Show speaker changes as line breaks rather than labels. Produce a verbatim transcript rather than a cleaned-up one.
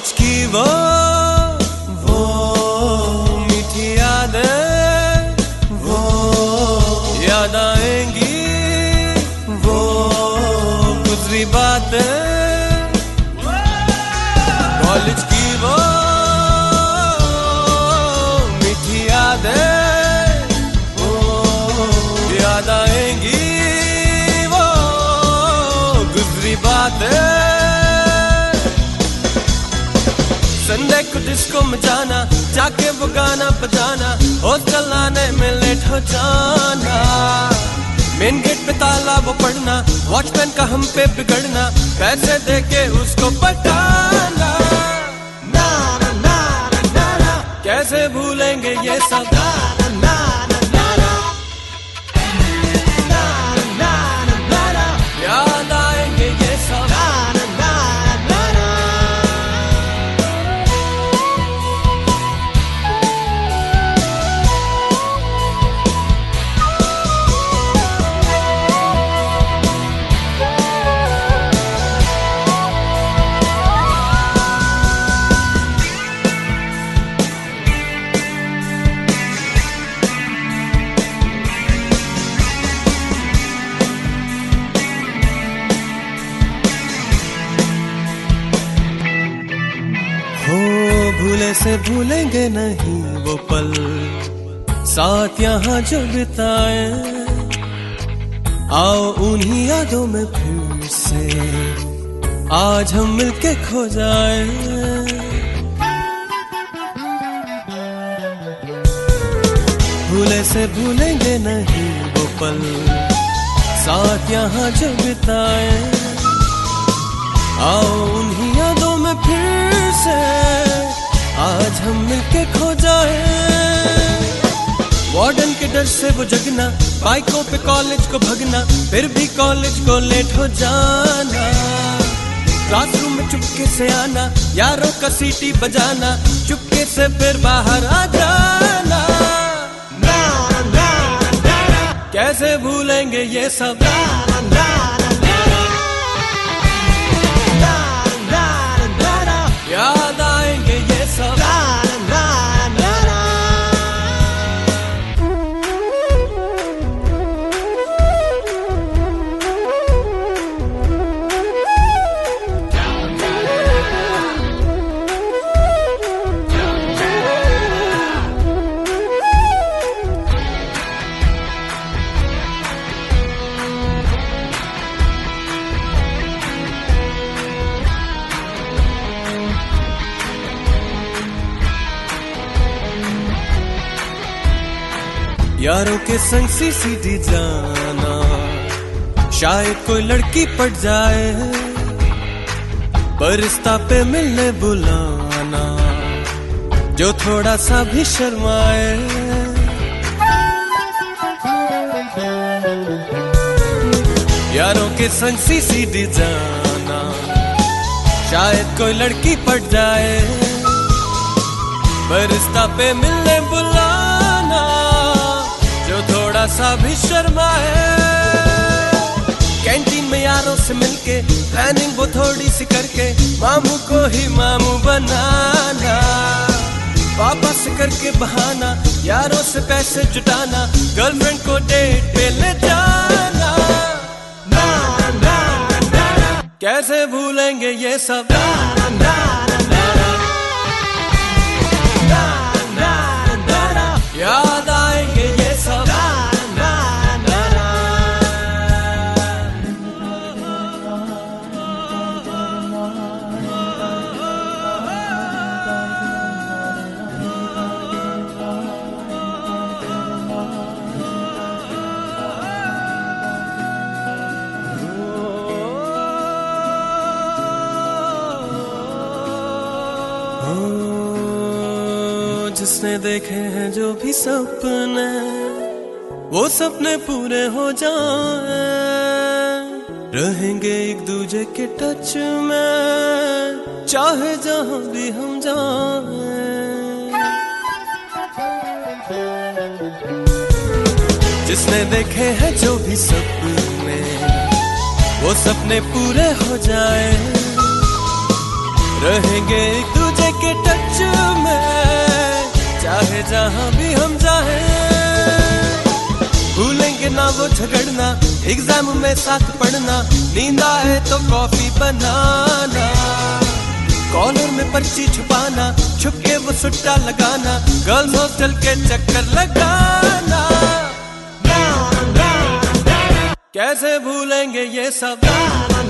College की वो वो मीठी यादें, वो याद आएंगी वो गुजरी बातें। कॉलेज की वो मीठी यादें, वो याद आएंगी वो गुजरी बातें। संडे को डिस्को में जाना, जाके वो गाना बजाना, हॉस्टल आने में लेट हो जाना, मेन गेट पे ताला वो पड़ना, वॉचमैन का हम पे बिगड़ना, पैसे देके उसको पटाना। ना ना ना ना ना कैसे भूलेंगे ये सब, ना ना ना ना ना ना ना ना याद आएंगे ये सब, ना ना ना ना ना। भूले से भूलेंगे नहीं वो पल, साथ यहाँ जो बिताए, आओ उन्हीं यादों में फिर से आज हम मिलके खो जाए। भूले से भूलेंगे नहीं वो पल, साथ यहाँ जो बिताए, आओ उन्हीं यादों में फिर से आज हम मिलके खो जाए। वार्डन के डर से वो जगना, बाइकों पे कॉलेज को भगना, फिर भी कॉलेज को लेट हो जाना, क्लासरूम में चुपके से आना, यारों का सीटी बजाना, चुपके से फिर बाहर आ जाना। ना ना ना कैसे भूलेंगे ये सब, ना ना ना ना याद आएंगे ये सब, ना ना ना ना। यारों के संग सीसीडी जाना, शायद कोई लड़की पट जाए, पर रिश्ता पे मिलने बुलाना, जो थोड़ा सा भी शर्माए। यारों के संग सीसीडी जाना, शायद कोई लड़की पट जाए, पर रिश्ता पे मिलने बुलाना, जो थोड़ा सा भी शर्माए। कैंटीन में यारों से मिलके प्लानिंग वो थोड़ी सी करके, मामू को ही मामू बनाना, पापा से करके बहाना, यारों से पैसे जुटाना, गर्लफ्रेंड को डेट पे ले जाना। ना ना ना कैसे भूलेंगे ये सब, ना ना ना ना ना ना याद आएंगे ये सब, ना ना ना ना। जिसने देखे हैं जो भी सपने, वो सपने पूरे हो जाए, रहेंगे एक दूजे के टच में, चाहे जहां भी हम जाएं। जिसने देखे हैं जो भी सपने, वो सपने पूरे हो जाए, रहेंगे एक दूजे के टच में, चाहे जहां भी हम जाए। भूलेंगे ना वो झगड़ना, एग्जाम में साथ पढ़ना, नींद आए तो कॉफी बनाना, कॉलर में पर्ची छुपाना, छुप के वो सुट्टा लगाना, गर्ल्स हॉस्टल के चक्कर लगाना। कैसे भूलेंगे ये सब।